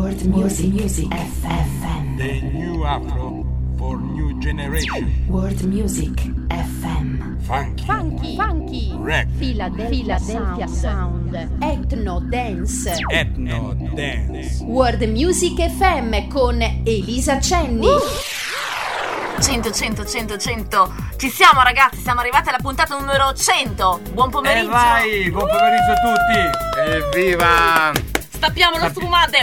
World Music FM. The new Afro for new generation. World Music FM. Funky. Rap. Philadelphia Sound. Ethno Dance. World Music FM con Elisa Cenni. 100. Ci siamo, ragazzi, siamo arrivati alla puntata numero 100. Buon pomeriggio. E vai, buon pomeriggio a tutti. Evviva! Stappiamo le sfumate.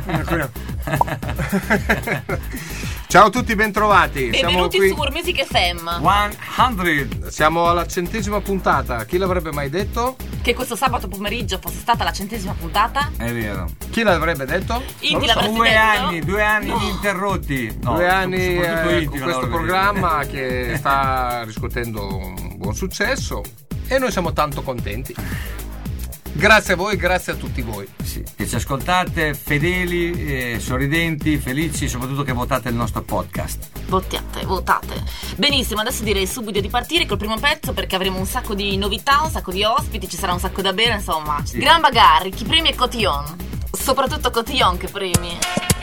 Ciao a tutti, bentrovati. Benvenuti Siamo su World Music FM. 100. Siamo alla 100ª puntata. Chi l'avrebbe mai detto? Che questo sabato pomeriggio fosse stata la 100ª puntata. È vero. Chi l'avrebbe detto? Inti l'avresti detto? 2 anni ininterrotti. No, 2 anni soprattutto Inti, con questo programma che sta riscuotendo un buon successo e noi siamo tanto contenti. Grazie a voi, grazie a tutti voi. Sì, che ci ascoltate, fedeli, sorridenti, felici, soprattutto che votate il nostro podcast. Votate. Benissimo, adesso direi subito di partire col primo pezzo perché avremo un sacco di novità, un sacco di ospiti, ci sarà un sacco da bere, insomma. Sì. Gran bagarre, chi premi è Cotillon. Soprattutto Cotillon che premi.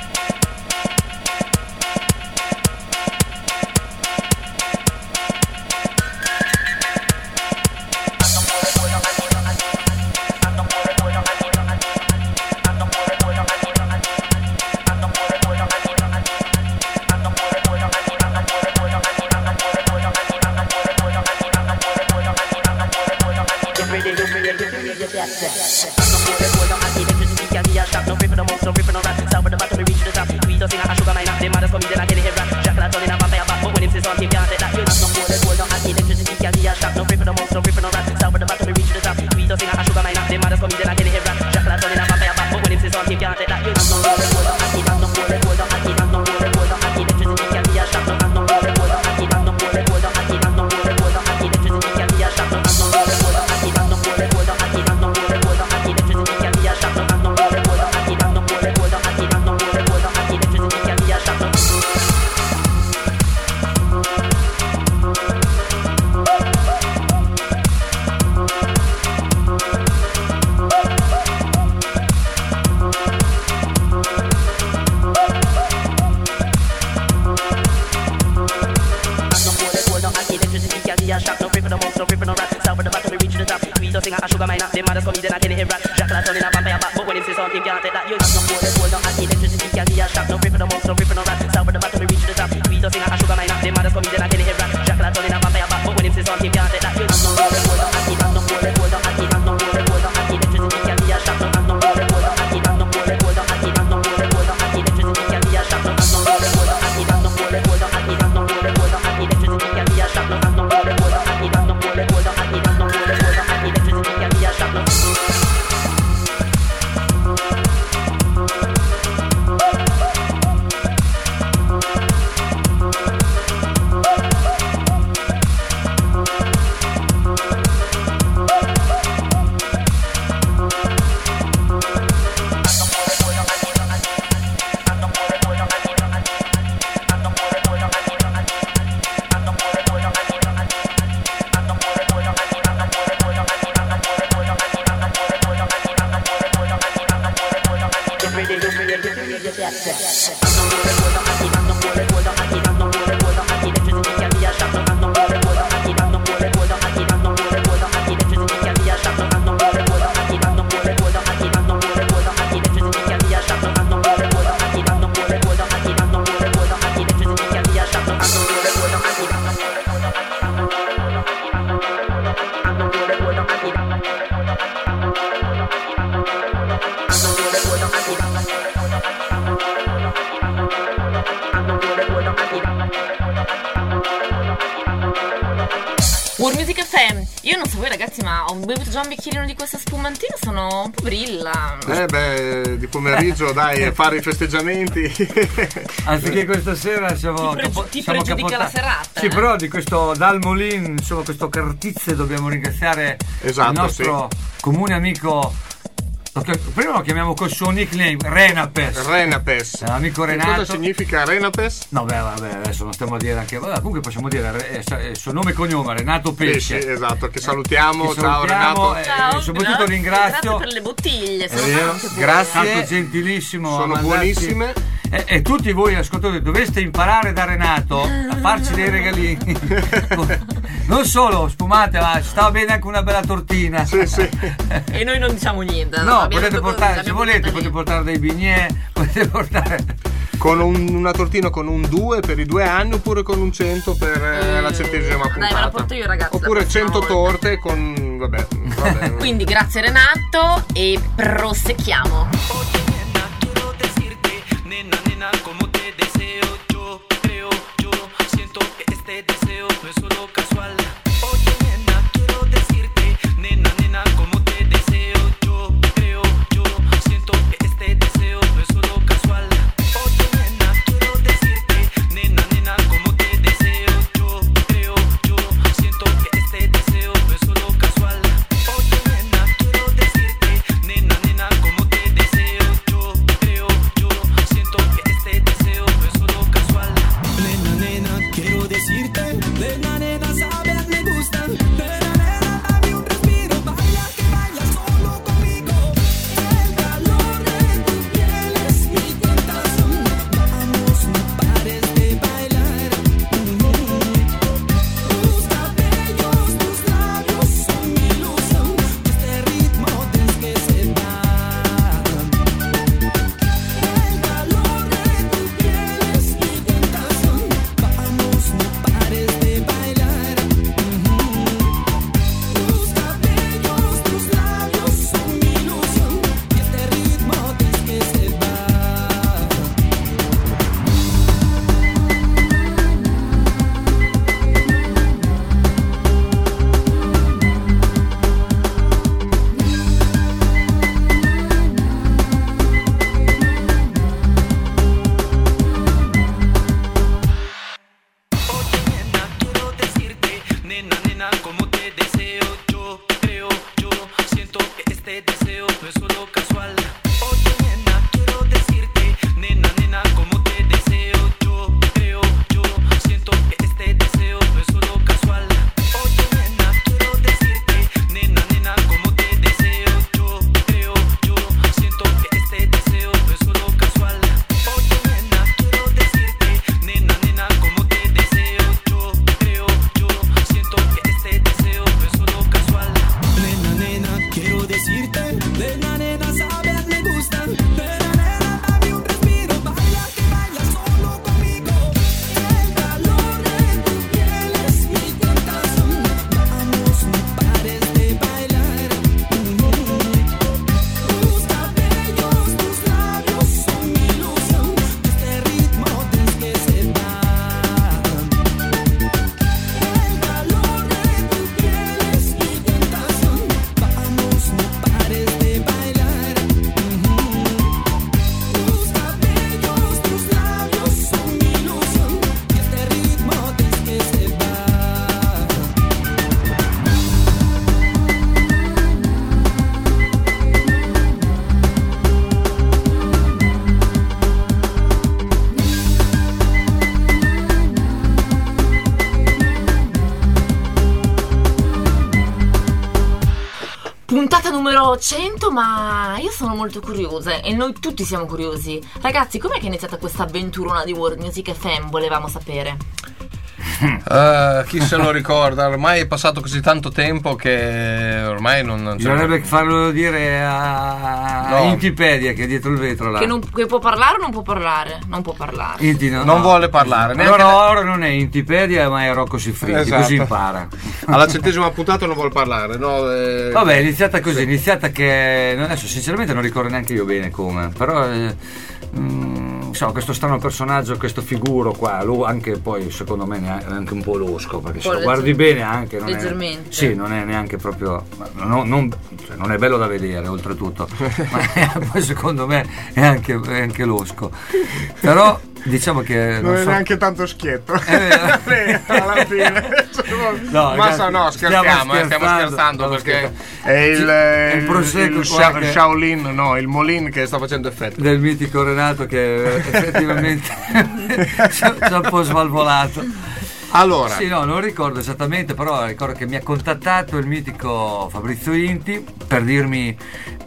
World Music FM. Io non so voi ragazzi, ma ho bevuto già un bicchierino di questa spumantina, sono un po' brilla. Di pomeriggio dai, fare i festeggiamenti. Anziché questa sera siamo ti pregiudica la serata. Sì, però di questo Dal Molin, insomma, questo Cartizze dobbiamo ringraziare il nostro comune amico Prima lo chiamiamo col suo nickname Renapes. L'amico Renato. Cosa significa Renapes? No, vabbè, adesso non stiamo a dire anche. Vabbè, comunque possiamo dire il suo nome e cognome, Renato Pesce. Sì, esatto, che salutiamo. Ciao Renato. Ciao, soprattutto ringrazio. Grazie per le bottiglie. Grazie. Stato gentilissimo. Sono buonissime. E tutti voi ascoltatori doveste imparare da Renato a farci dei regalini. Non solo spumate, ma ci stava bene anche una bella tortina. Sì. E noi non diciamo niente. No, potete portare, se volete, potete portare dei bignè, potete portare. Con una tortina con un 2 per i 2 anni, oppure con un 100 per la 100ª puntata. Dai, me la porto io, ragazzi. Oppure 100 torte con. Vabbè. Quindi grazie Renato e proseguiamo. Como te deseo, yo creo, yo siento que este deseo no es solo casual. Oye nena, quiero decirte, nena, como te deseo, yo creo, yo siento que este deseo no es solo casual. Oye nena, quiero decirte, nena, como te deseo, yo creo, yo siento que este deseo no es solo casual. Oye nena, quiero decirte, nena, como te deseo, yo creo, yo siento que este deseo no es solo casual. Nena, quiero decirte, nena, sabes me gustan. Nena, dame un respiro, baila que baila solo conmigo. El calor de tu piel es mi tentación. Vamos, no pares de bailar. Tus cabellos, tus labios son mi ilusión. Este ritmo tienes que ser más. El calor de tu piel es mi tentación. Vamos, no pares de bailar. Tus cabellos, tus labios son mi ilusión. Y este ritmo tienes que ser más. Oye nena, quiero decirte, nena, como te deseo, yo creo, yo siento que este deseo no es solo casual. Oye nena, quiero decirte, nena, como te deseo, yo creo, yo siento que este deseo no es solo casual. Oye nena, quiero decirte, nena, como te deseo, yo creo, yo siento que este deseo no es solo casual. Oye nena, quiero decirte, nena, como te deseo, yo creo, yo siento que este deseo no es solo casual. Nena, quiero decirte, nena, sabes me gustan. Nena, dame un respiro, baila que baila solo conmigo. El calor de tu piel es mi tentación. Vamos, no pares de bailar. Tus cabellos, tus labios son mi ilusión. Este ritmo tienes que ser más. El calor de tu piel es mi tentación. Vamos, no pares de bailar. Tus cabellos, tus labios son mi ilusión. Y este ritmo tienes que ser más. Puntata numero 100, ma io sono molto curiosa e noi tutti siamo curiosi. Ragazzi, com'è che è iniziata questa avventurona di World Music FM? Volevamo sapere. Chi se lo ricorda? Ormai è passato così tanto tempo che ormai non Bisognerebbe farlo dire a No. Intipedia, che è dietro il vetro là. Che può parlare o non può parlare? Non può parlare. Inti Non vuole parlare, neanche Allora ora non è Intipedia, ma è Rocco Siffredi, Esatto. così impara. alla 100ª puntata non vuole parlare, no? Vabbè, è iniziata così, è iniziata che adesso sinceramente non ricordo neanche io bene come, però insomma, questo strano personaggio, questo figuro qua, anche poi secondo me è anche un po' losco, perché se lo guardi bene anche non leggermente. Sì, non è neanche proprio, non è bello da vedere oltretutto, ma poi secondo me è anche losco, però diciamo che non è so- neanche tanto schietto. vero. Alla fine. No, Ma ragazzi, no, scherziamo, stiamo scherzando perché è il prosecco qua che- Shaolin, no, il Molin che sta facendo effetto. del mitico Renato che effettivamente ci ha un po' svalvolato. Allora, Sì, no, non ricordo esattamente, però ricordo che mi ha contattato il mitico Fabrizio Inti per dirmi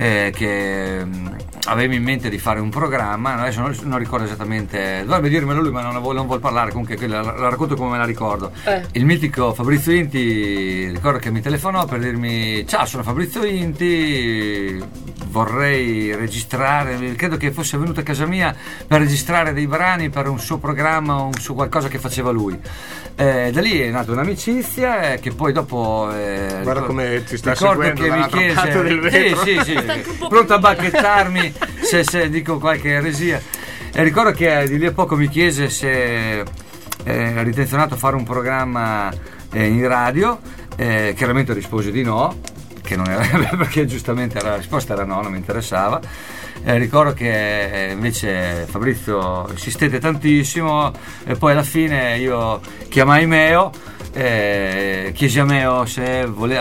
che avevo in mente di fare un programma. Adesso non ricordo esattamente, dovrebbe dirmelo lui, ma non vuol parlare, comunque la racconto come me la ricordo. Il mitico Fabrizio Inti, ricordo che mi telefonò per dirmi: ciao, sono Fabrizio Inti, vorrei registrare, credo che fosse venuto a casa mia per registrare dei brani per un suo programma, un suo qualcosa che faceva lui. Da lì è nata un'amicizia che poi dopo guarda come ti sta ricordo seguendo che mi dall'altro lato del vetro. sì, pronto a bacchettarmi se dico qualche eresia. E ricordo che di lì a poco mi chiese se era intenzionato a fare un programma in radio. Chiaramente risposi di no, che non era perché giustamente la risposta era no, non mi interessava. Ricordo che invece Fabrizio insistette tantissimo e poi alla fine io chiamai Meo, chiesi a Meo se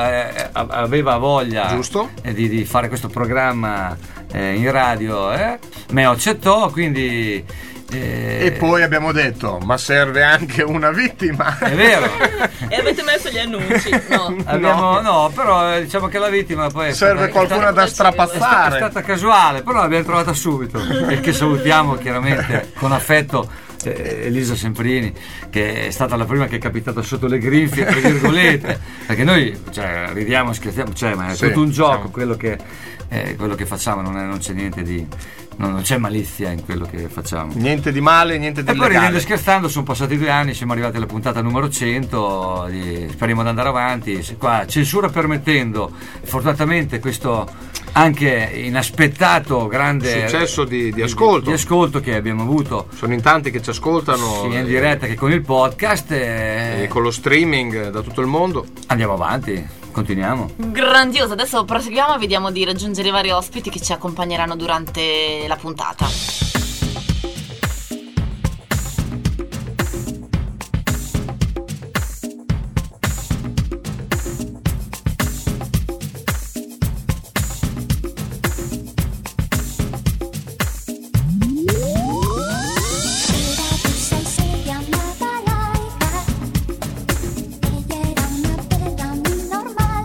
aveva voglia Giusto. di fare questo programma in radio. Meo accettò, quindi E poi abbiamo detto: ma serve anche una vittima. è vero. E avete messo gli annunci? No. No, però diciamo che la vittima poi Serve qualcuno da è strapazzare. stata casuale, però l'abbiamo trovata subito. E che salutiamo chiaramente con affetto Elisa Semprini, che è stata la prima che è capitata sotto le grinfie, tra virgolette, perché noi ridiamo, scherziamo, ma è Sì, tutto un gioco, sì. quello che facciamo, non c'è niente di... non c'è malizia in quello che facciamo. Niente di male, niente di E poi ridendo e illegale. scherzando sono passati 2 anni, siamo arrivati alla puntata numero 100, speriamo di andare avanti, qua censura permettendo. Fortunatamente questo anche inaspettato grande Successo di ascolto. di ascolto che abbiamo avuto Sono in tanti che ci ascoltano, sia in diretta che con il podcast, e con lo streaming da tutto il mondo. andiamo avanti, continuiamo. Grandioso, adesso proseguiamo e vediamo di raggiungere i vari ospiti che ci accompagneranno durante la puntata. Se chiamava Laika, ella era una bella muy normal.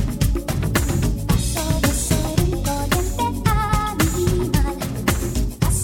Pasó de ser un corriente animal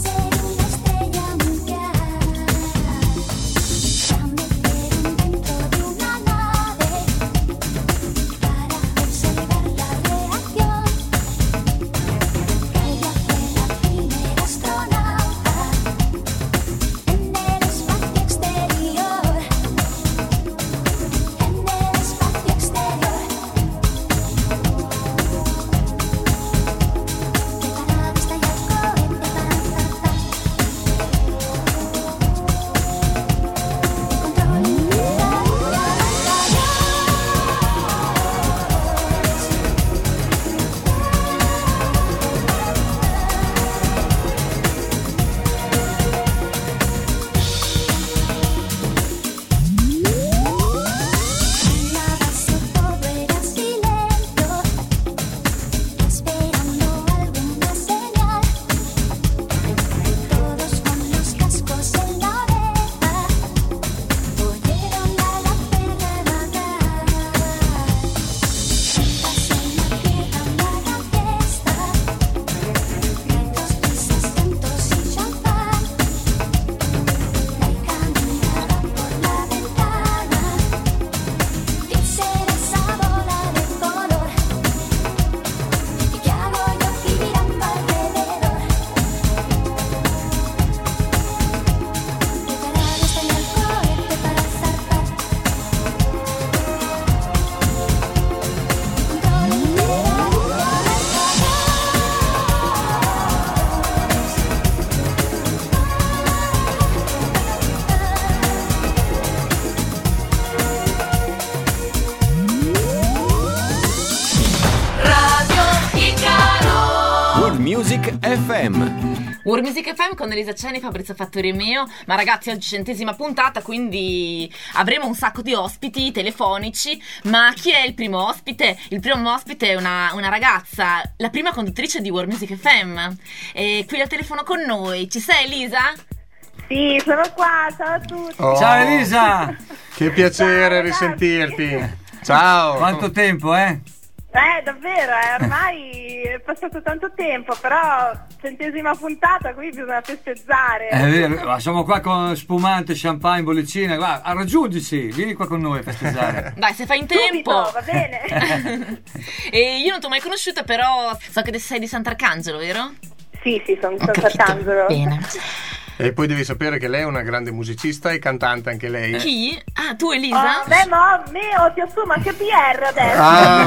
Music FM. World Music FM con Elisa Cenni, Fabrizio Fattori e mio. Ma ragazzi, oggi 100ª puntata, quindi avremo un sacco di ospiti telefonici. Ma chi è il primo ospite? Il primo ospite è una ragazza, la prima conduttrice di World Music FM. E qui al telefono con noi. Ci sei, Elisa? Sì, sono qua, ciao a tutti. Oh, Ciao Elisa! Che piacere Ciao, risentirti. Ciao. Quanto tempo, eh? Davvero, ormai è passato tanto tempo, però 100ª puntata, qui bisogna festeggiare. È vero, ma siamo qua con spumante, champagne, bollicine. Guarda, raggiungici, vieni qua con noi a festeggiare. Dai, se fai in tempo. Subito, va bene. E io non ti ho mai conosciuta, però so che sei di Sant'Arcangelo, vero? Sì, sono di Ho capito. Sant'Arcangelo. Bene. E poi devi sapere che lei è una grande musicista e cantante anche lei. Chi? Ah, tu Elisa? Ti assumo anche PR adesso.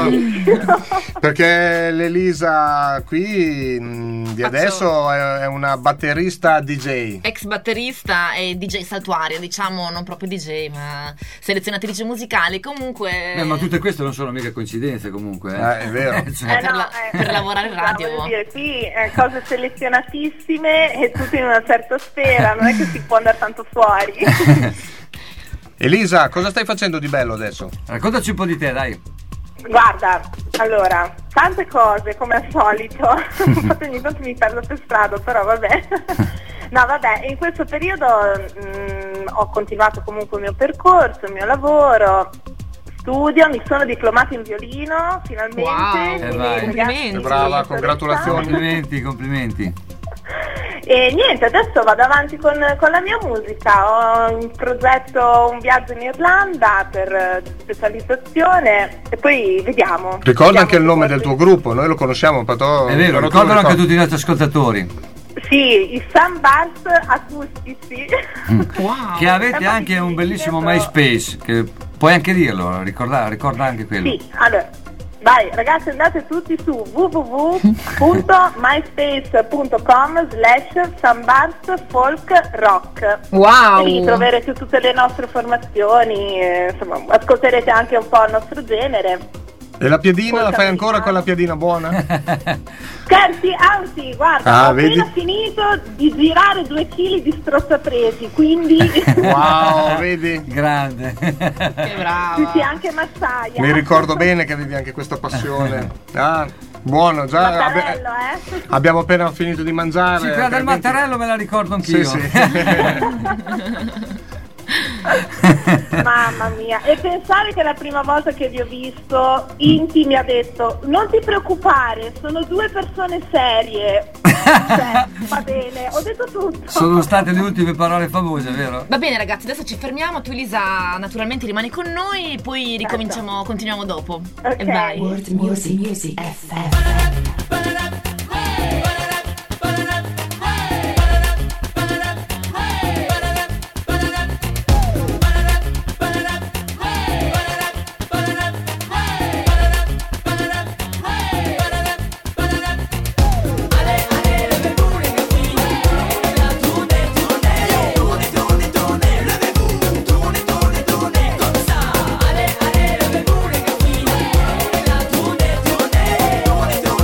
Perché l'Elisa qui di adesso è una batterista DJ. Ex batterista e DJ saltuaria, diciamo, non proprio DJ, ma selezionatrice musicale. Comunque. Ma tutte queste non sono mica coincidenze, comunque. È vero. Per lavorare in radio. Voglio dire, qui cose selezionatissime e tutte in una certa sfera, non è che si può andare tanto fuori. Elisa, cosa stai facendo di bello adesso? Raccontaci un po' di te, dai. Guarda, allora, tante cose come al solito. Infatti ogni tanto mi perdo per strada, però vabbè. No, vabbè, in questo periodo ho continuato comunque il mio percorso, il mio lavoro, studio, mi sono diplomata in violino finalmente. Wow, quindi, complimenti. Brava, congratulazioni. Complimenti. E niente, adesso vado avanti con la mia musica. Ho in progetto un viaggio in Irlanda per specializzazione e poi vediamo. Ricorda anche il nome del tuo gruppo, noi lo conosciamo, però È vero, ricordano anche tutti i nostri ascoltatori. Sì, i Sunburst acustici. Wow. Che avete anche un bellissimo MySpace, che puoi anche dirlo, ricorda anche quello. Sì, allora, vai ragazzi, andate tutti su www.myspace.com/sunburstfolkrock. Wow. E lì troverete tutte le nostre formazioni, insomma, ascolterete anche un po' il nostro genere. E la piadina la fai ancora con la piadina buona? Scherzi, anzi, guarda, ho vedi? appena finito di girare 2 chili di strozzapresi, quindi Wow, vedi? Grande. Che brava. sì, anche massaia. Mi ricordo bene che avevi anche questa passione. Buono, già Mattarello, abbiamo appena finito di mangiare. Sì, quella del mattarello me la ricordo anch'io. Sì. Mamma mia, e pensare che la prima volta che vi ho visto Inti mi ha detto non ti preoccupare, sono 2 persone serie. Cioè, va bene, ho detto tutto. Sono state le ultime parole famose, vero? Va bene ragazzi, adesso ci fermiamo. Tu Elisa naturalmente rimani con noi, poi ricominciamo, continuiamo dopo. Ok. E vai. World Music FM. Tune, tune, tune,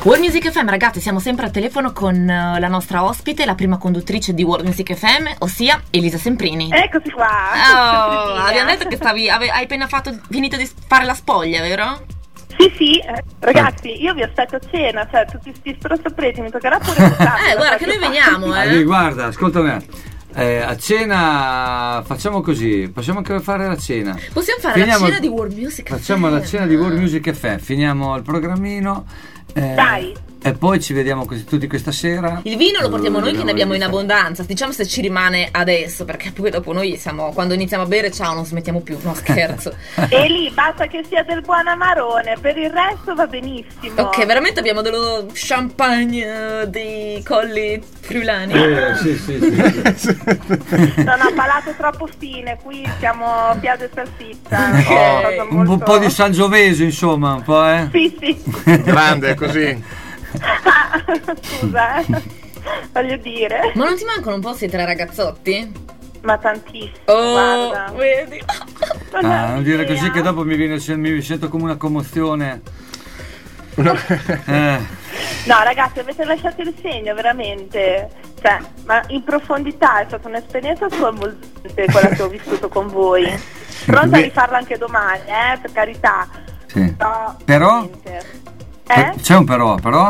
World Music FM, ragazzi, siamo sempre al telefono con la nostra ospite, la prima conduttrice di World Music FM, ossia Elisa Semprini. Eccoci qua. Oh, abbiamo detto che hai appena finito di fare la spoglia, vero? Sì, ragazzi, io vi aspetto a cena, cioè tutti sti strozzapreti, mi toccherà pure guarda che noi veniamo, Guarda, ascoltami. A cena facciamo così, possiamo anche fare la cena. Possiamo fare la cena di World Music FM. Facciamo la cena di World Music FM, finiamo il programmino. Dai. E poi ci vediamo così tutti questa sera. Il vino lo portiamo noi che ne abbiamo in abbondanza. Diciamo se ci rimane adesso, perché poi dopo noi quando iniziamo a bere, ciao, non smettiamo più, no scherzo. E lì basta che sia del buon amarone, per il resto va benissimo. Ok, veramente abbiamo dello champagne dei colli friulani. Sì. Non ho palato troppo fine, qui siamo piade e salsiccia. Un po' di Sangiovese, insomma, un po', Sì. Grande, così. Scusa, voglio dire. Ma non ti mancano un po' questi 3 ragazzotti? Ma tantissimo, guarda. Vedi. Non dire così che dopo mi sento come una commozione. No, ragazzi, avete lasciato il segno, veramente. Cioè, ma in profondità è stata un'esperienza sconvolgente quella che ho vissuto con voi. Pronta a rifarla anche domani, per carità. Sì. Però? C'è un però? Però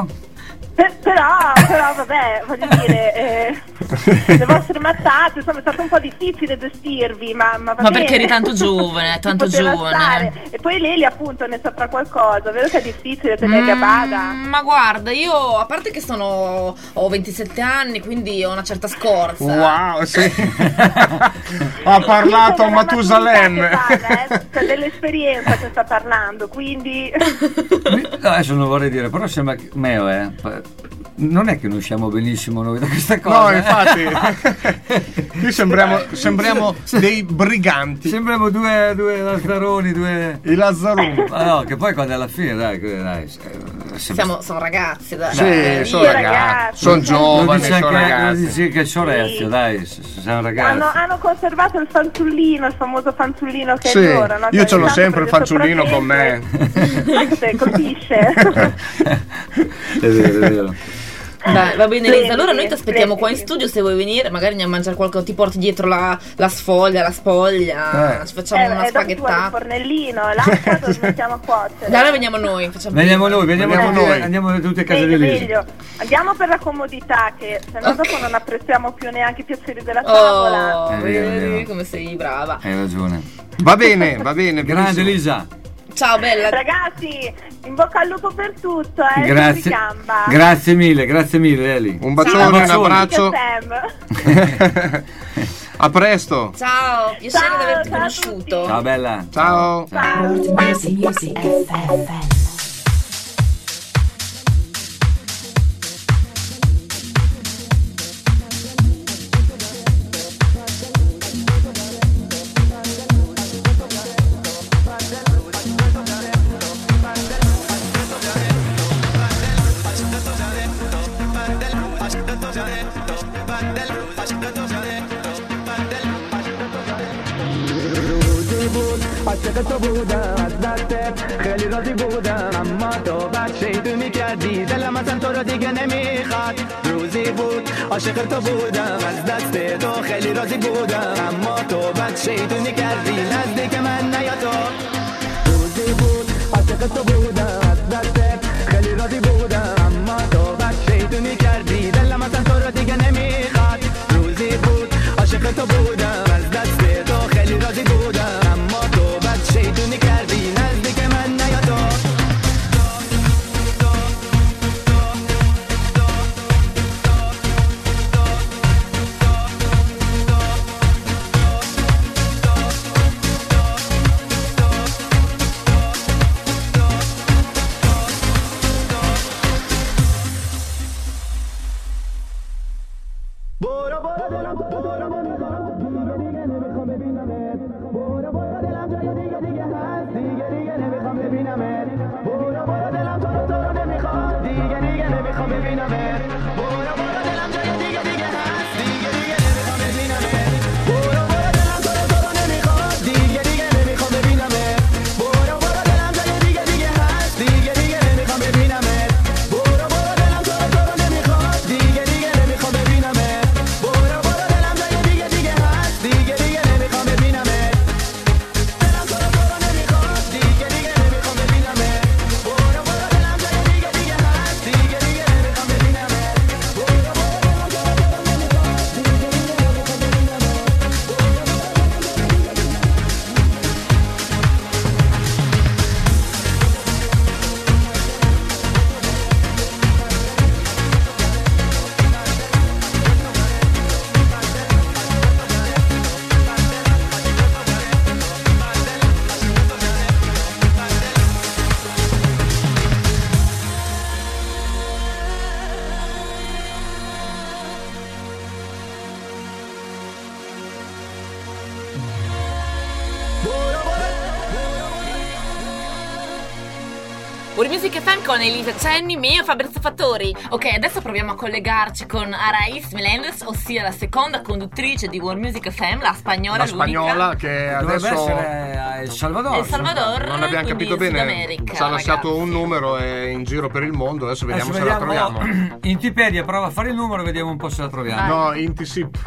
vabbè, voglio dire, le vostre mazzate, insomma, è stato un po' difficile gestirvi, ma perché eri tanto giovane, stare. E poi lei appunto ne saprà qualcosa, vero che è difficile tenere a bada? Ma guarda, io a parte che ho 27 anni, quindi ho una certa scorza. Wow, sì. Ha parlato a Matusalemme. C'è dell'esperienza che sta parlando, quindi adesso non vorrei dire, però sembra che Meo non è che non usciamo benissimo noi da questa cosa. No, infatti. Qui sembriamo dei briganti. Sembriamo due lazzaroni, i lazzaroni. Ma no, che poi quando alla fine dai sono ragazzi, dai. Sì, sono ragazzi. Sono giovani, sono ragazzi. Lo dici che c'ho Rezio, dai, siamo ragazzi. Hanno conservato il fanciullino, il famoso fanciullino che è loro, no? Io ce l'ho sempre il fanciullino con me. Colpisce. È vero. Dai, va bene Elisa, allora noi ti aspettiamo qua in studio se vuoi venire, magari andiamo a mangiare qualcosa, ti porti dietro la sfoglia, la spoglia, ci facciamo una spaghettata. Il fornellino, l'acqua dove mettiamo a cuocere. Allora veniamo noi, veniamo noi, andiamo tutte a casa di Elisa. Andiamo per la comodità, che se no dopo non apprezziamo più neanche i piaceri della tavola. Vedi come sei brava. Hai ragione. Va bene. Grande Elisa. Ciao bella. Ragazzi, in bocca al lupo per tutto, Grazie mille Eli. Un bacione, un abbraccio. A presto. Ciao, piacere di averti conosciuto. Ciao bella. Ciao. Music FM. تو بودم از دستت خیلی راضی بودم اما تو بد شی تو میکردی دلم اصلا تو رو دیگه نمیخواد روزی بود عاشق تو بودم از دست تو خیلی راضی بودم اما تو بد شی تو میکردی نزدیک من نیا تو روزی بود عاشق تو بودم از دستت خیلی راضی بودم اما تو بد شی تو میکردی دلم اصلا تو رو دیگه نمیخواد روزی بود عاشق تو بودم از دست تو خیلی راضی بودم اما تو بد شی تو میکردی نزدیک من نیا تو World Music FM con Elisa Cenni, me e Fabrizio Fattori. Ok, adesso proviamo a collegarci con Arais Melendez, ossia la seconda conduttrice di World Music FM, la spagnola, La spagnola che Dovrebbe adesso essere a El Salvador. El Salvador, non abbiamo quindi capito bene. Sudamerica, Ci ha lasciato ragazzi. un numero e in giro per il mondo. Adesso vediamo Adesso se la troviamo. In Wikipedia prova a fare il numero e vediamo un po' se la troviamo. No, Intisip.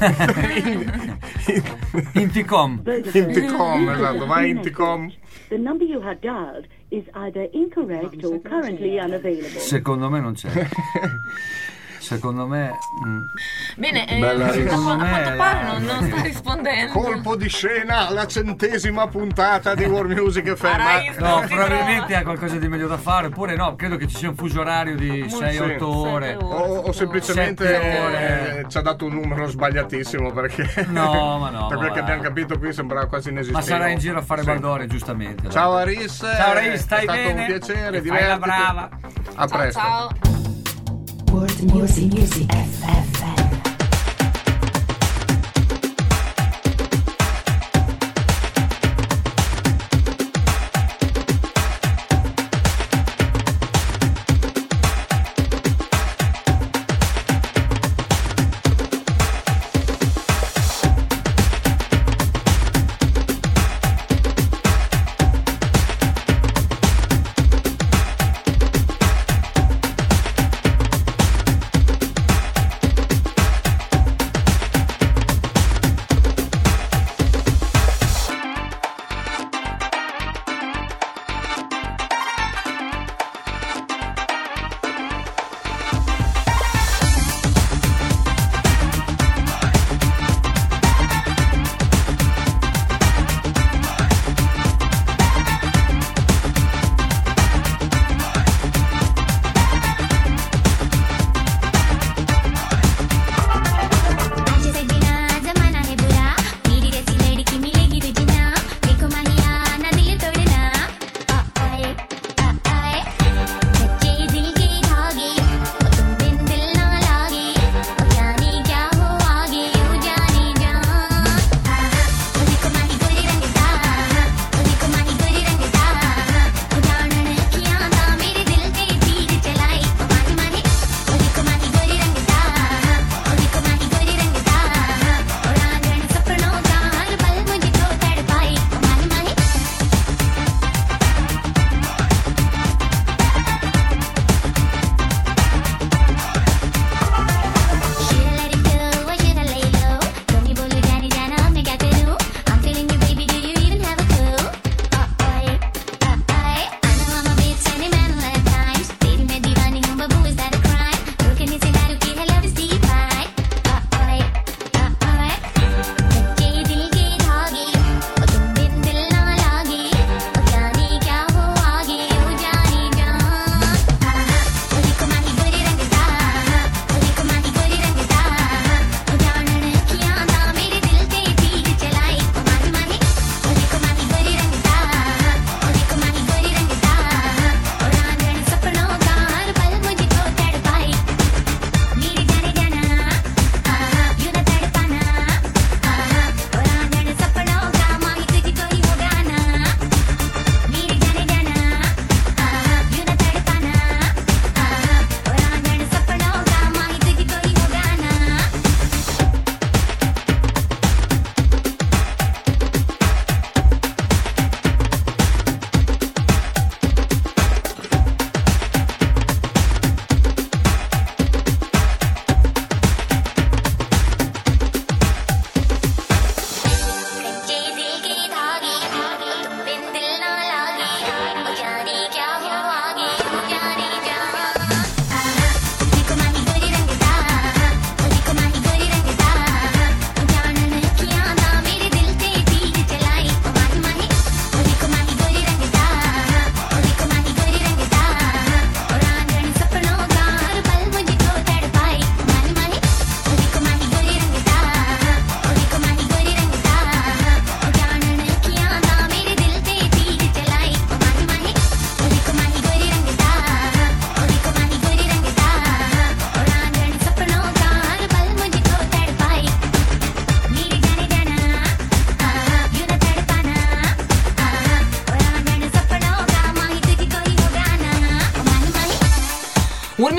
Inticom. Inticom, esatto, vai Inticom. The number you have dialed is either incorrect or currently unavailable. Secondo me non c'è. Secondo me Bene, Bella a risa. quanto pare non sta rispondendo. Colpo di scena alla 100ª puntata di World Music FM. Arais, no, si probabilmente ha qualcosa di meglio da fare, oppure no, credo che ci sia un fuso orario di 6-8 ore. O semplicemente 7 ore. ci ha dato un numero sbagliatissimo perché No, ma no, da quel ma che va. abbiamo capito qui sembrava quasi Ma inesistente. sarà in giro a fare baldore, giustamente. Ciao Aris, Ciao Aris, stai è stato bene? un piacere, Fai la divertiti. brava. A presto. Ciao. World Music FM.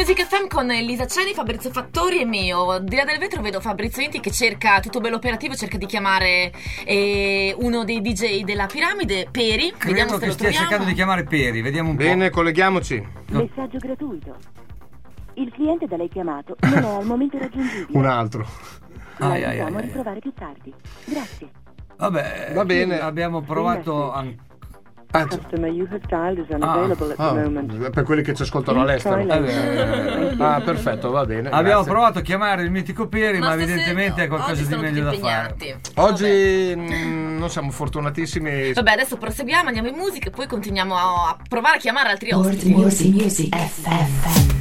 Music FM con Elisa Ceni, Fabrizio Fattori e Meo. Di là del vetro vedo Fabrizio Inti che cerca, tutto bello operativo, cerca di chiamare uno dei DJ della Piramide, Peri. Vediamo Credo se che lo stia troviamo. cercando di chiamare Peri, vediamo un Bene, colleghiamoci. Messaggio gratuito. Il cliente da lei chiamato non è al momento raggiungibile. Un altro. La invitiamo a riprovare più tardi. Grazie. Vabbè, Va bene. abbiamo provato Customer you have dialed is unavailable at the moment. Per quelli che ci ascoltano all'estero. Perfetto, va bene. Abbiamo grazie. provato a chiamare il mitico Peri, ma evidentemente è qualcosa di meglio da fare. Oggi non siamo fortunatissimi. Vabbè, adesso proseguiamo, andiamo in musica e poi continuiamo a provare a chiamare altri World ospiti. Music FM.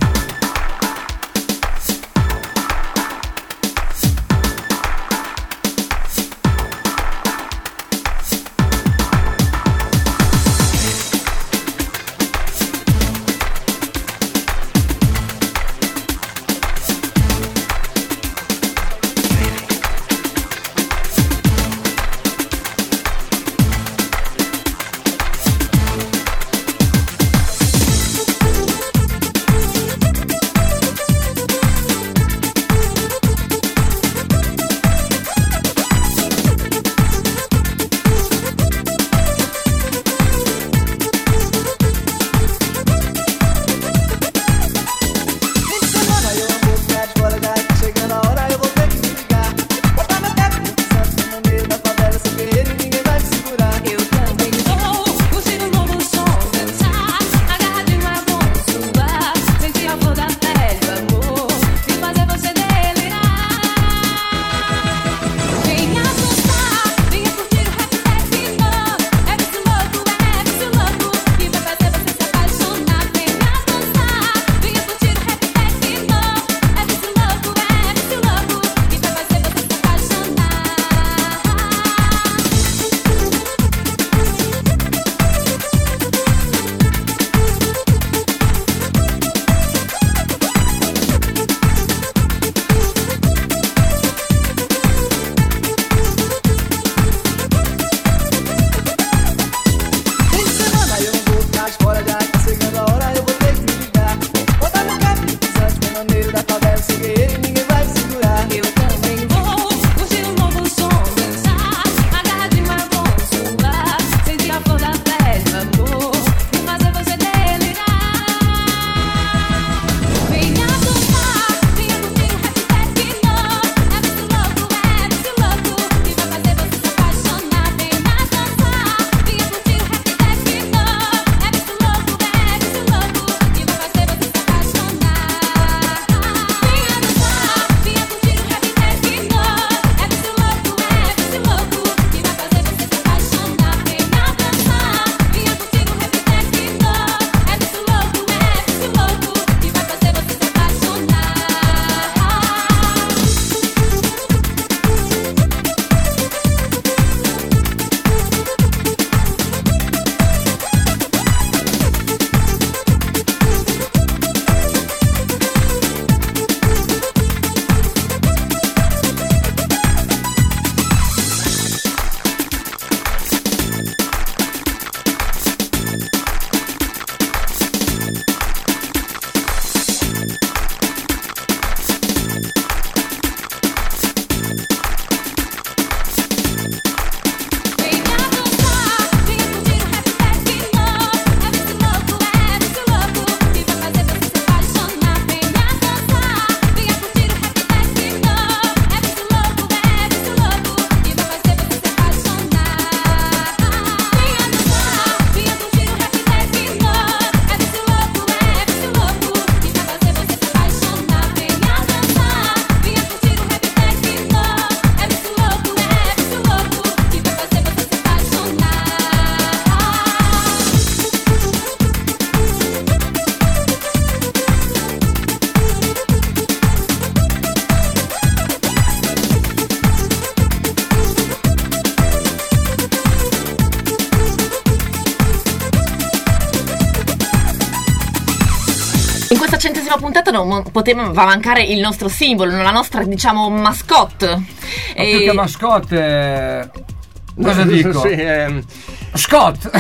In questa 100ª puntata non poteva mancare il nostro simbolo, la nostra, diciamo, mascotte. Più che mascotte, Cosa dico? Sì, Scott!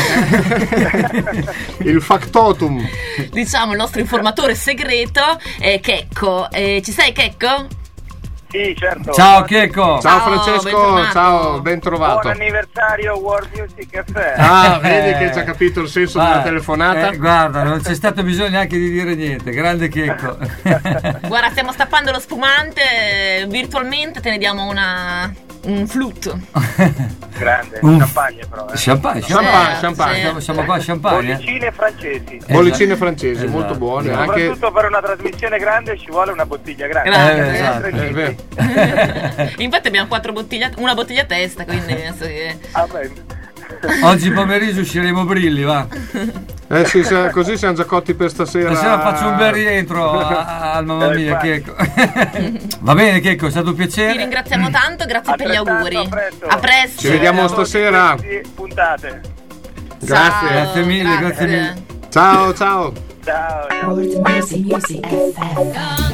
il factotum. Diciamo il nostro informatore segreto è Checco. Ci sei, Checco? Sì, certo. Ciao Checco! Ciao Francesco, ciao, ben trovato. Buon anniversario World Music FM. Ah, vedi che hai già capito il senso della telefonata? Guarda, non c'è stato bisogno neanche di dire niente. Grande Checco. Guarda, stiamo stappando lo spumante, virtualmente te ne diamo un flutto. Grande, champagne però. Champagne. Siamo qua a champagne. Bollicine francesi. Bollicine francesi, molto buone. Soprattutto per una trasmissione grande ci vuole una bottiglia grande. Esatto. È vero. Infatti abbiamo una bottiglia a testa, quindi penso che... Oggi pomeriggio usciremo brilli, va. Sì, così siamo già cotti per stasera. Stasera faccio un bel rientro al mamma mia, Checco. Va bene, Checco, è stato un piacere. Ti ringraziamo tanto, grazie per gli auguri. A presto. Ci vediamo stasera. Puntate. Grazie. Grazie mille, grazie mille. Ciao. Ciao. World Music FM.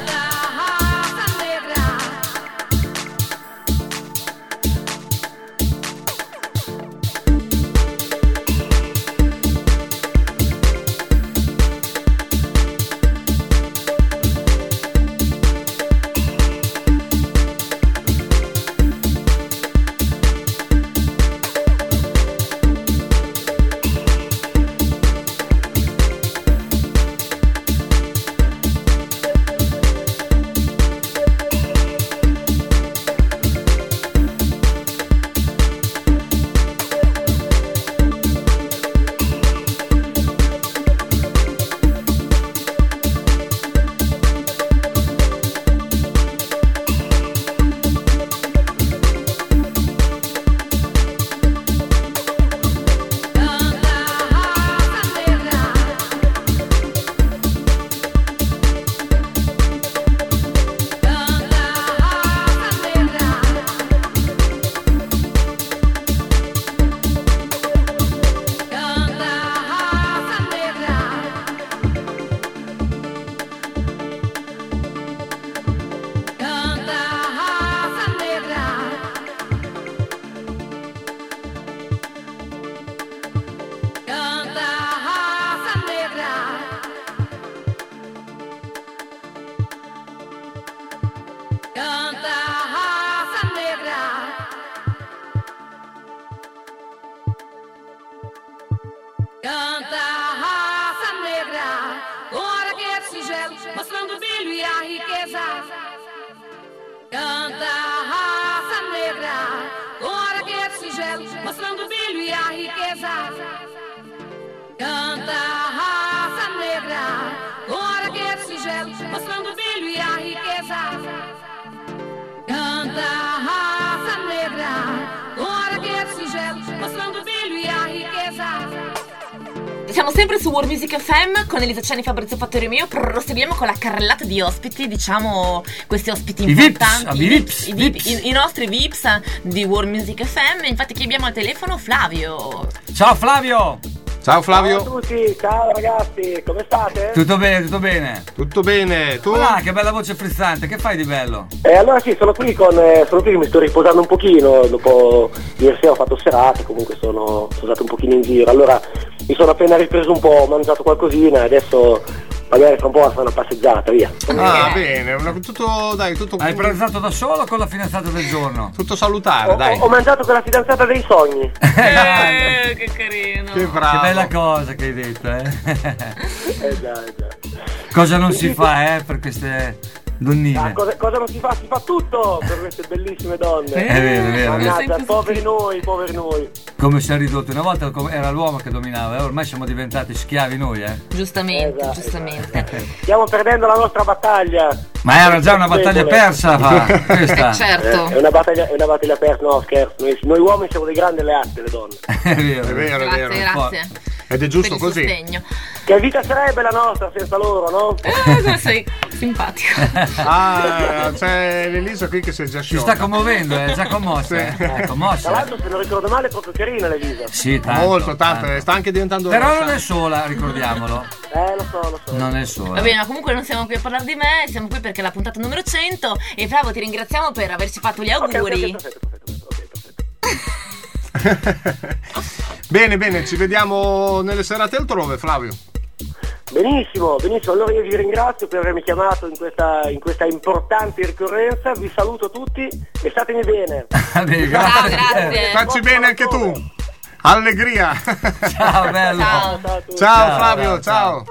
Mostrando o brilho e a riqueza. Canta a raça negra, com aragueiro singelo, mostrando o brilho e a riqueza. Canta a raça negra, com aragueiro singelo, mostrando o brilho e a riqueza. Canta a raça negra, com aragueiro singelo, mostrando o brilho e a riqueza. Siamo sempre su World Music FM con Elisa Ciani, Fabrizio Fattori Mio. Proseguiamo con la carrellata di ospiti, diciamo questi ospiti importanti, i nostri VIPs di World Music FM. Infatti qui abbiamo al telefono Flavio. Ciao Flavio! Ciao Flavio. Ciao a tutti, ciao ragazzi, come state? Tutto bene, tutto bene. Tutto bene, tu? Ah, che bella voce frizzante, che fai di bello? Allora sì, sono qui che mi sto riposando un pochino, dopo ieri sera ho fatto serate, comunque sono stato un pochino in giro, allora mi sono appena ripreso un po', ho mangiato qualcosina e adesso magari fra un po' a fare una passeggiata, via. Ah, bene, tutto. Hai pranzato da solo o con la fidanzata del giorno? Tutto salutare, dai. Ho mangiato con la fidanzata dei sogni. Che carino. Che bravo. Che bella cosa che hai detto, Già. Cosa non si fa, per queste donnine? Cosa non si fa? Si fa tutto per queste bellissime donne. È vero. Mannaggia, poveri noi. Come si è ridotto? Una volta era l'uomo che dominava, ormai siamo diventati schiavi noi, Giustamente. Stiamo perdendo la nostra battaglia. Ma era già una battaglia persa, questa. Certo. È una battaglia persa, no scherzo. Noi uomini siamo dei grandi alleati delle donne. È vero. Grazie. Ed è giusto per il così. sostegno. Che vita sarebbe la nostra senza loro, no? Sei simpatico. C'è l'Elisa qui che si è già Si sciolta. sta commuovendo, è già commossa. Tra Commossa. l'altro, se non ricordo male, è proprio carina l'Elisa. Sì, tanto. Molto, tanto. Sta anche diventando Però rossa. non è sola, ricordiamolo. Lo so. Non è sola. Va bene, ma comunque non siamo qui a parlare di me, siamo qui perché è la puntata numero 100 e Flavio ti ringraziamo per averci fatto gli auguri. Ok, perfetto. Bene, ci vediamo nelle serate altrove, Flavio. Benissimo, allora io vi ringrazio per avermi chiamato in questa importante ricorrenza, vi saluto tutti e statemi bene. Grazie. Facci bene anche tu. Allegria. Ciao bello. Ciao Flavio, ciao.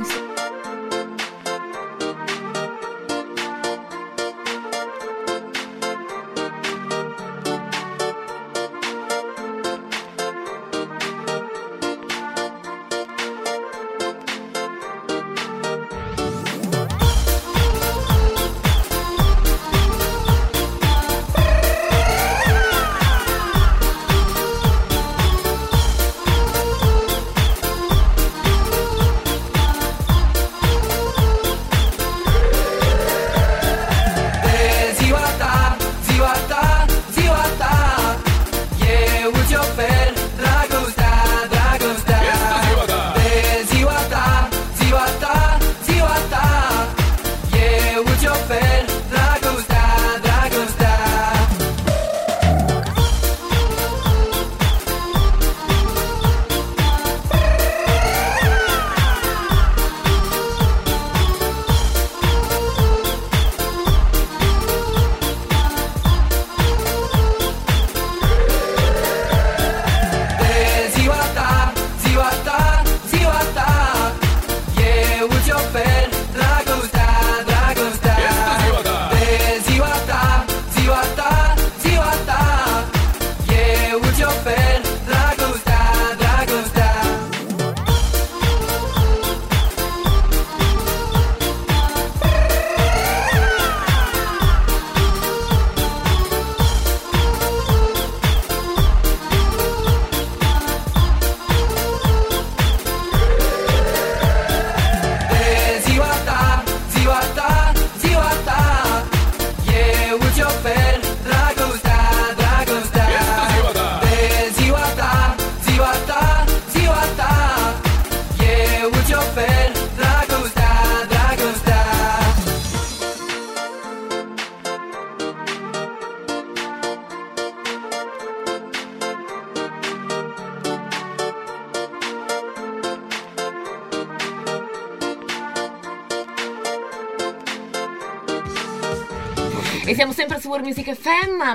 E siamo sempre su World Music FM,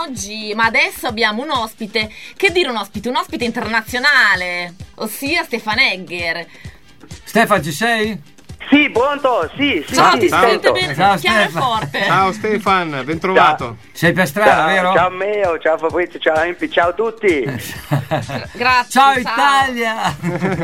ma adesso abbiamo un ospite. Che dire un ospite? Un ospite internazionale, ossia Stefan Egger. Stefan, ci sei? Sì, pronto, sì. Ciao, ti sente bene? Ciao, chiaro e forte. Ciao Stefan, ben trovato. Sei per strada, vero? Ciao Meo, ciao Fabrizio, ciao Empi, ciao a tutti. Grazie. Ciao Italia.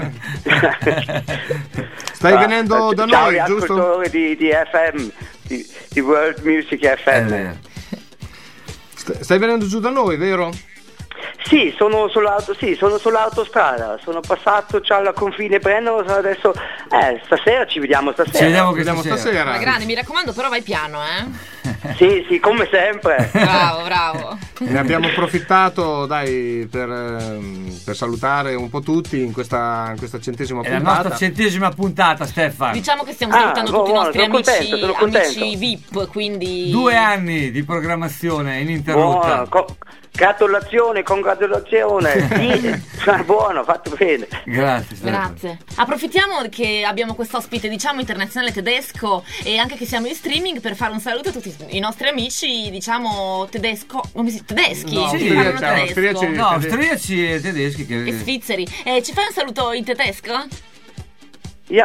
Stai venendo da ciao, noi, giusto? Ciao agli ascoltatori di FM, di World Music FM. Stai venendo giù da noi, vero? Sì, sono sull'autostrada, sono passato già al confine Brennero, adesso stasera ci vediamo stasera. Ci vediamo stasera. Ma grande, mi raccomando, però vai piano, eh? Sì, come sempre. Bravo. Ne abbiamo approfittato, dai, per salutare un po' tutti in questa 100ª puntata. È la nostra 100ª puntata, Stefan. Diciamo che stiamo salutando tutti i nostri amici VIP, quindi 2 anni di programmazione ininterrotta. Congratulazione. Sì, buono, fatto bene. Grazie. Approfittiamo che abbiamo quest'ospite, diciamo, internazionale tedesco e anche che siamo in streaming per fare un saluto a tutti i nostri amici, diciamo, tedeschi. No, Sì, austriaci e tedeschi e svizzeri. Ci fai un saluto in tedesco? Ja,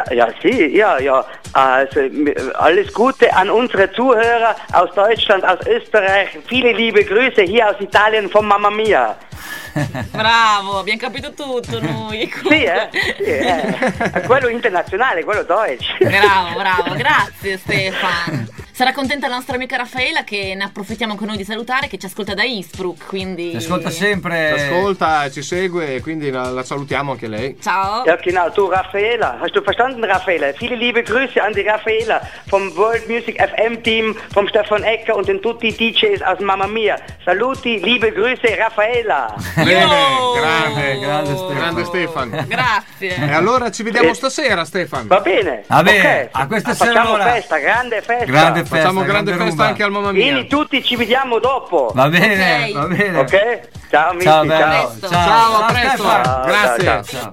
alles Gute an unsere Zuhörer aus Deutschland, aus Österreich. Viele liebe Grüße hier aus Italien von Mamma Mia. Bravo, abbiamo capito tutto noi. Sì, quello internazionale, quello deutsch. Bravo, grazie Stefan. Sarà contenta la nostra amica Raffaela, che ne approfittiamo con noi di salutare, che ci ascolta da Innsbruck, quindi ci ascolta sempre. Ci ascolta, ci segue, quindi la salutiamo anche lei. Ciao. Ja, genau, du Raffaela, hast du verstanden, Raffaela? Viele liebe Grüße an die Raffaela vom World Music FM Team, vom Stefan Egger und den tutti DJs aus Mamma Mia. Saluti, liebe Grüße, Raffaela. Bene, grande Stefan. Grazie. E allora ci vediamo stasera, Stefan. Va bene. Va bene. Okay. A questa sera facciamo allora. festa, grande festa. Grande festa. Facciamo grande festa ruba. anche al Mamma Mia. Vieni tutti, ci vediamo dopo. Va bene, Ok. va bene. Ok? Ciao amici, Ciao, ciao. bello. Presto. Ciao, a presto. Stefano. Ciao, Grazie. ciao, Ciao.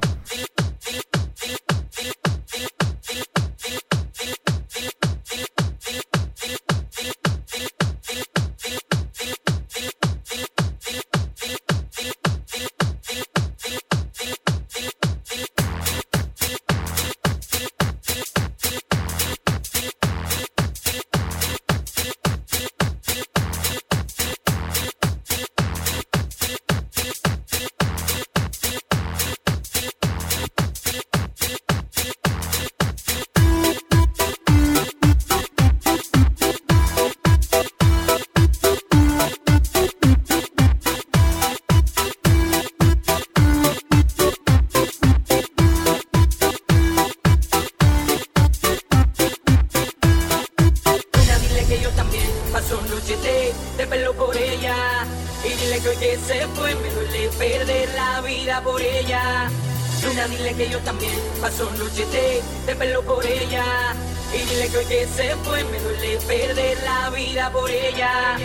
Luna, dile que yo también paso noche de pelo por ella. Y dile que hoy que se fue me duele perder la vida por ella. Luna, dile que yo también paso noche de pelo por ella. Y dile que hoy que se fue me duele perder la vida por ella.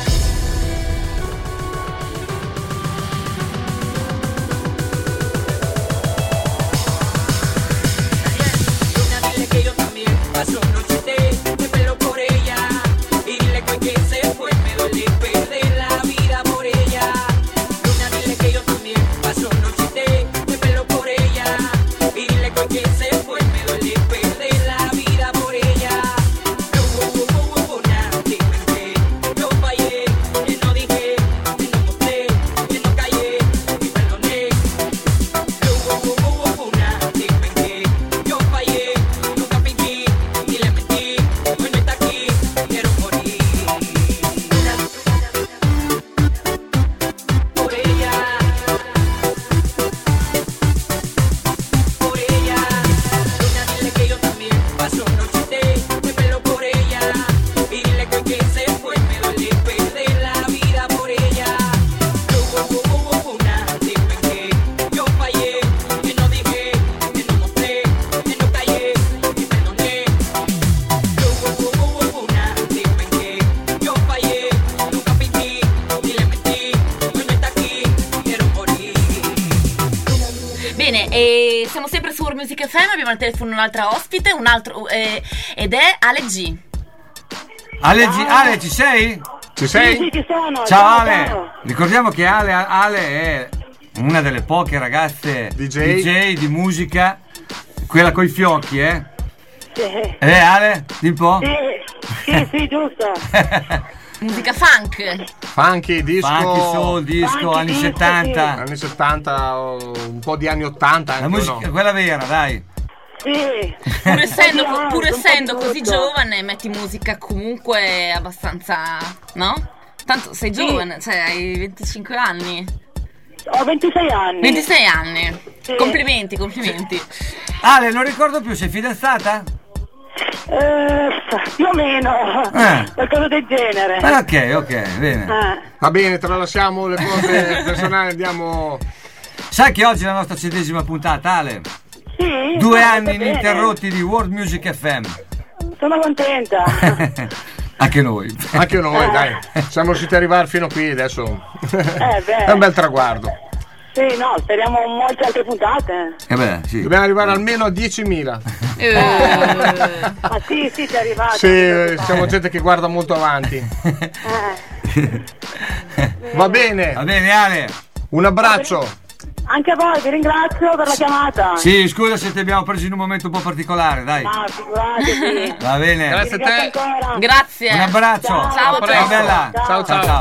Luna, dile que yo también paso noche de pelo por ella. Y dile que hoy que se fue me duele perder la vida por ella. Luna, dile que yo también paso noche de pelo por ella. Y dile que hoy que se fue me duele perder la vida por ella. Luna, dime que yo fallé, que no dije, que no mostré, que no callé y perdoné. Luna, dime que yo fallé, nunca fingí y le mentí. Hoy no está aquí, quiero morir. Por ella, por ella. Luna, dile que yo también paso noche de pelo por ella. Y dile que hoy que se fue me duele perder la vida por ella. Luna, dime que yo fallé, que no dije, que no mostré, que no callé y perdoné. Luna, dime que yo fallé, nunca fingí y le mentí. Hoy no está aquí, quiero morir. Bene, e siamo sempre su World Music FM, abbiamo al telefono un'altra ospite, ed è Ale G. Ale, ci sei? Ci sei? Sì, ci sono. Ciao Ale. Ricordiamo che Ale è una delle poche ragazze DJ di musica, quella coi fiocchi, eh? Sì. Ale? Di un po'? Sì, giusto. Musica funk. Funky, disco. Funky, soul, disco, Funky, anni disco, 70. Anni 70, un po' di anni 80 anche. La musica, no? quella vera, dai. Sì. Pur essendo così giovane, metti musica comunque abbastanza, no? Tanto sei giovane, cioè hai 25 anni. Ho 26 anni. 26 anni. Sì. Complimenti. Ale, non ricordo più, sei fidanzata? Più o meno. Qualcosa del genere. Ok, bene. Va bene, tralasciamo le cose personali, andiamo. Sai che oggi è la nostra 100ª puntata, Ale? Sì. 2 anni va bene. ininterrotti di World Music FM. Sono contenta. Anche noi. Anche noi, dai. Siamo riusciti ad arrivare fino qui adesso. Beh. È un bel traguardo. Sì, no, speriamo molte altre puntate. Sì. Dobbiamo arrivare almeno a 10.000. Ma sì, sei arrivato. Sì, siamo gente che guarda molto avanti. Va bene. Va bene, Ale. Un abbraccio. Anche a voi, vi ringrazio per la chiamata. Sì, scusa se ti abbiamo preso in un momento un po' particolare, dai. No, figuratevi. Va bene. Grazie a te. Ancora. Grazie. Un abbraccio. Ciao a tutti. Ciao bella. Ciao.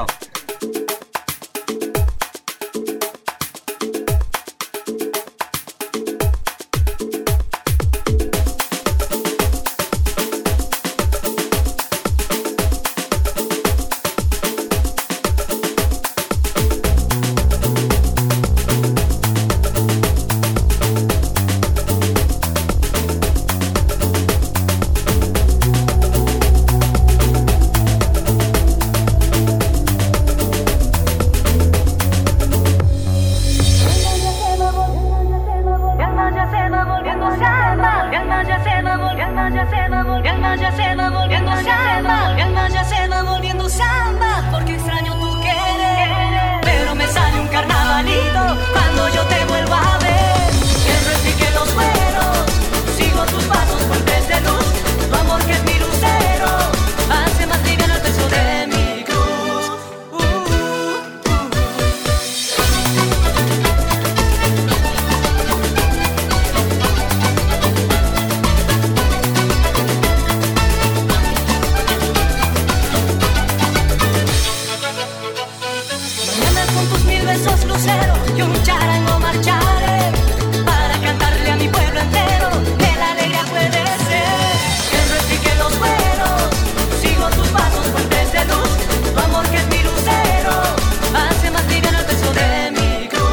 con tus 1000 besos lucero y un charango marcharé para cantarle a mi pueblo entero que la alegría puede ser. Que repique los vuelos, sigo tus pasos, fuentes de luz, tu amor que es mi lucero, hace más liviano el peso de mi cruz.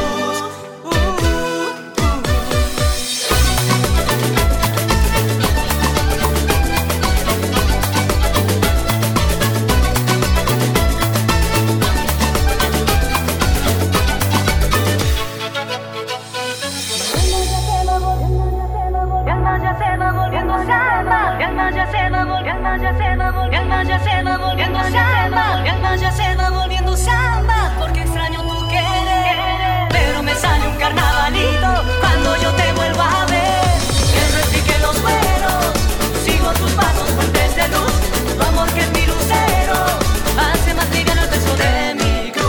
Ya se va volviendo samba, porque extraño tu querer. Pero me sale un carnavalito cuando yo te vuelvo a ver. Que repique los vuelos, sigo tus pasos, fuentes de luz, tu amor que es mi lucero, hace más liviano el peso de mi cruz.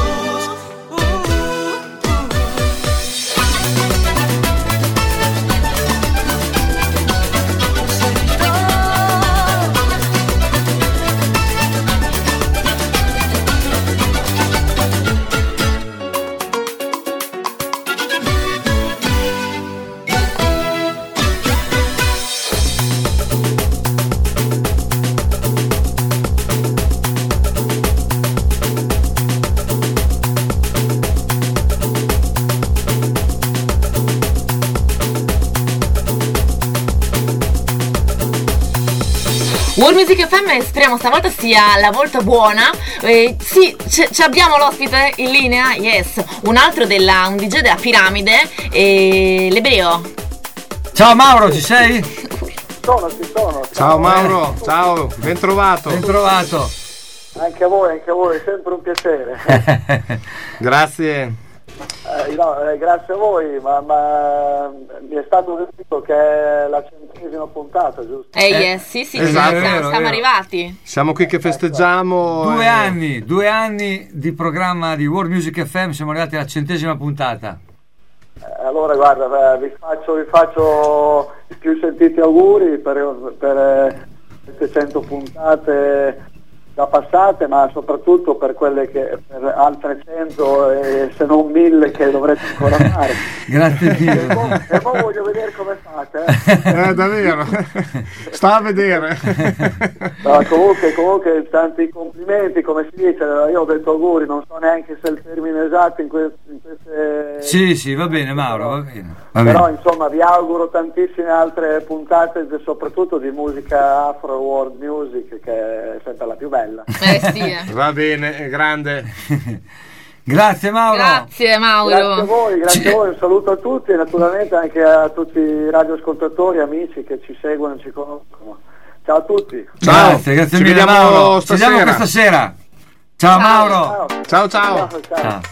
World Music FM, speriamo stavolta sia la volta buona. Sì, abbiamo l'ospite in linea, yes, un DJ della Piramide, l'Ebreo. Ciao Mauro, ci sei? Ci sono. Ciao Mauro, ciao, ben trovato. Ben trovato. Anche a voi, è sempre un piacere. Grazie. Grazie a voi, ma mi è stato detto che è la 100ª puntata, giusto? Sì, esatto. Siamo arrivati. Siamo qui che festeggiamo 2 anni di programma di World Music FM, siamo arrivati alla 100ª puntata. Allora guarda, vi faccio i più sentiti auguri per queste 100 puntate già passate, ma soprattutto per quelle che per altre 100 e se non 1000 che dovrete ancora fare. Grazie Dio. E poi voglio vedere come fate. Davvero. Sta a vedere. No, comunque tanti complimenti, come si dice, io ho detto auguri, non so neanche se è il termine esatto in queste... Sì, va bene Mauro, va bene. Però insomma vi auguro tantissime altre puntate, soprattutto di musica afro, world music, che è sempre la più bella. Va bene, grande. Grazie Mauro. Grazie Mauro. Grazie a voi, un saluto a tutti e naturalmente anche a tutti i radioascoltatori, amici che ci seguono e ci conoscono. Ciao a tutti. Ciao. Grazie ci mille vediamo Mauro. Stasera. Ci vediamo questa sera. Ciao Mauro. Ciao.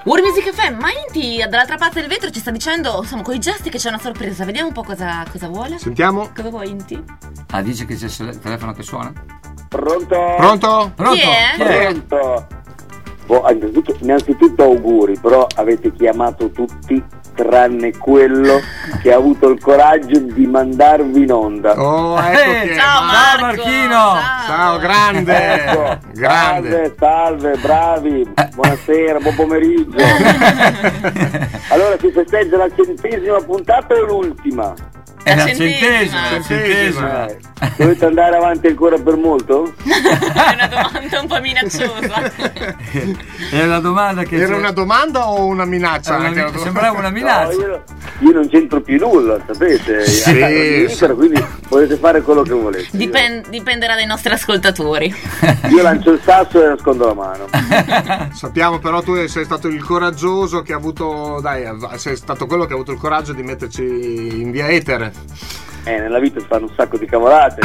World Music FM, ma Inti dall'altra parte del vetro ci sta dicendo, insomma, con i gesti che c'è una sorpresa. Vediamo un po' cosa vuole. Sentiamo. Cosa vuoi, Inti? Ah, dice che c'è il telefono che suona? Pronto? Pronto? Chi è? Pronto? Innanzitutto auguri, però avete chiamato tutti tranne quello che ha avuto il coraggio di mandarvi in onda. Oh, ecco chi è. Ciao Marco. Marchino. Ciao, grande. Ecco, Grande. salve, bravi, buonasera, buon pomeriggio. Allora si festeggia la 100ª puntata o l'ultima? È la centesima. centesima. Dovete andare avanti ancora per molto? È una domanda un po' minacciosa. È una domanda che Era una domanda o una minaccia? sembrava una minaccia. No, io non c'entro più nulla, sapete? Sì. Quindi potete fare quello che volete. Dipenderà dai nostri ascoltatori. Io lancio il sasso e nascondo la mano. Sappiamo però tu sei stato il coraggioso che ha avuto, sei stato quello che ha avuto il coraggio di metterci in via etere. Nella vita si fanno un sacco di cavolate.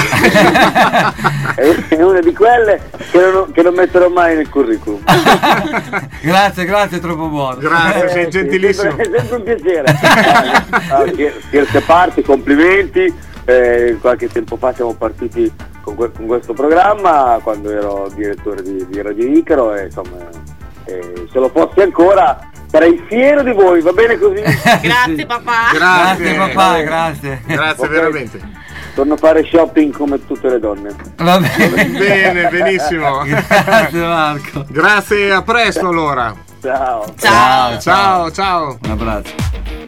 È una di quelle che non metterò mai nel curriculum. Grazie, è troppo buono. Grazie, sei gentilissimo. È sempre un piacere. Scherzi a parte, complimenti. Qualche tempo fa siamo partiti con questo programma quando ero direttore di Radio Icaro e insomma se lo fossi ancora sarei fiero di voi, va bene così? Grazie papà. Grazie papà, grazie. Grazie, Ok. veramente. Torno a fare shopping come tutte le donne. Va bene. Bene, benissimo. Grazie Marco. Grazie, a presto allora. Ciao. Ciao. Un abbraccio.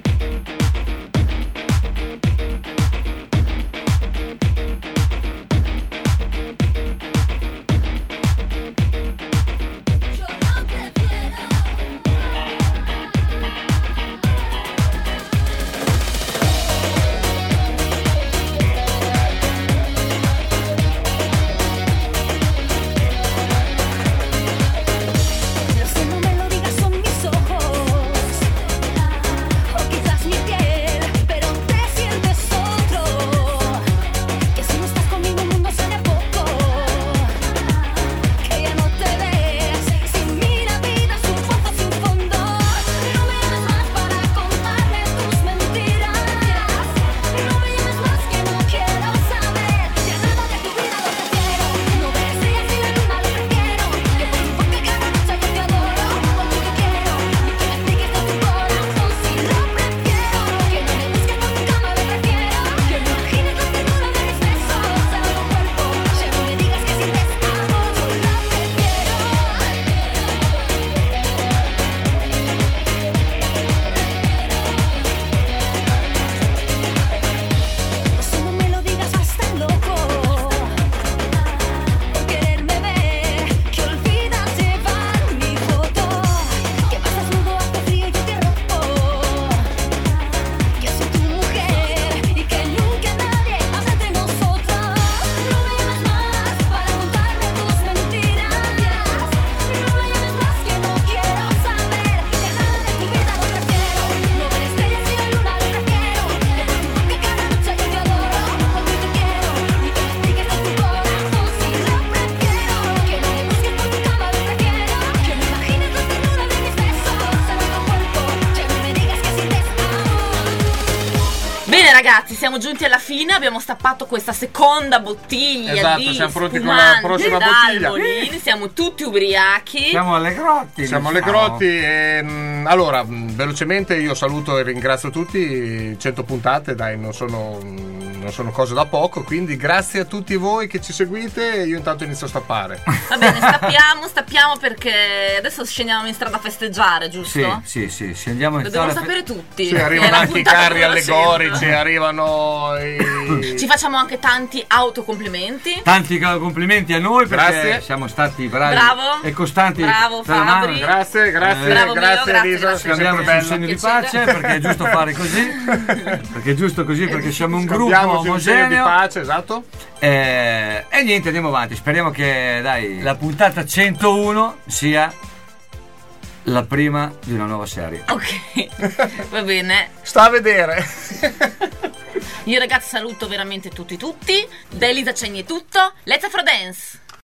Si no me lo digas son mis ojos, o quizás mi piel, pero te sientes otro. Que si no estás conmigo el mundo se ve poco, que ya no te ves. Sin mí la vida es un pozo sin fondo. No me llames más para contarme tus mentiras. No me llames más que no quiero saber. Ya nada de tu vida lo prefiero. No ver estrellas ni la luna lo prefiero. Que por un poco cada noche yo te adoro. Porque te quiero y que me expliques todo tu corazón si lo prefiero. Que no me busques por tu cama lo prefiero. Que me imagines la ternura de mis besos en tu cuerpo. Ya no me digas que si te amo yo lo prefiero. Solo me lo digas hasta loco. Por quererme ver, que olvidas llevar mi foto. Que vas desnudo hasta frío y yo te rompo. Que soy tu mujer y que nunca nadie habla de nosotros. No me llames más para contarme tus mentiras. No me llames más que no quiero saber. Ya nada de tu vida lo prefiero. No ver estrellas ni la luna lo prefiero. Que cada noche yo te adoro. Porque te quiero y que me expliques todo tu corazón si lo prefiero. Que no me busques por tu cama lo prefiero. Que me imagines la ternura de mis besos en tu cuerpo. Ya no me digas que si te amo. Bene ragazzi, siamo giunti alla fine, abbiamo stappato questa seconda bottiglia Esatto, di siamo pronti con la spumante prossima bottiglia. d'Albolin, siamo tutti ubriachi. Siamo alle grotti. Siamo alle grotti e, allora, velocemente io saluto e ringrazio tutti. 100 puntate, dai, non sono cose da poco, quindi grazie a tutti voi che ci seguite. Io intanto inizio a stappare. Va bene, stappiamo perché adesso scendiamo in strada a festeggiare, giusto? Sì, scendiamo in Lo devono strada. sapere tutti. Sì, arrivano È la anche i puntata carri numero 100. allegorici, arrivano i... Ci facciamo anche tanti autocomplimenti. Tanti complimenti a noi perché Grazie. siamo stati bravi Bravo. e costanti. Bravo, per la mano. Fabri. Grazie, Bravo, Milo, grazie Elisa, grazie. sei Scambiamo sempre sul segno bella. di pace perché è giusto fare così. Perché è giusto così, perché siamo un gruppo Scambiamoci un segno di omogeneo. pace, esatto. E niente, andiamo avanti. Speriamo che la puntata 101 sia la prima di una nuova serie. Ok, va bene. Sta a vedere. Io ragazzi saluto veramente tutti. Da Elisa Cegni è tutto. Let's Afro Dance.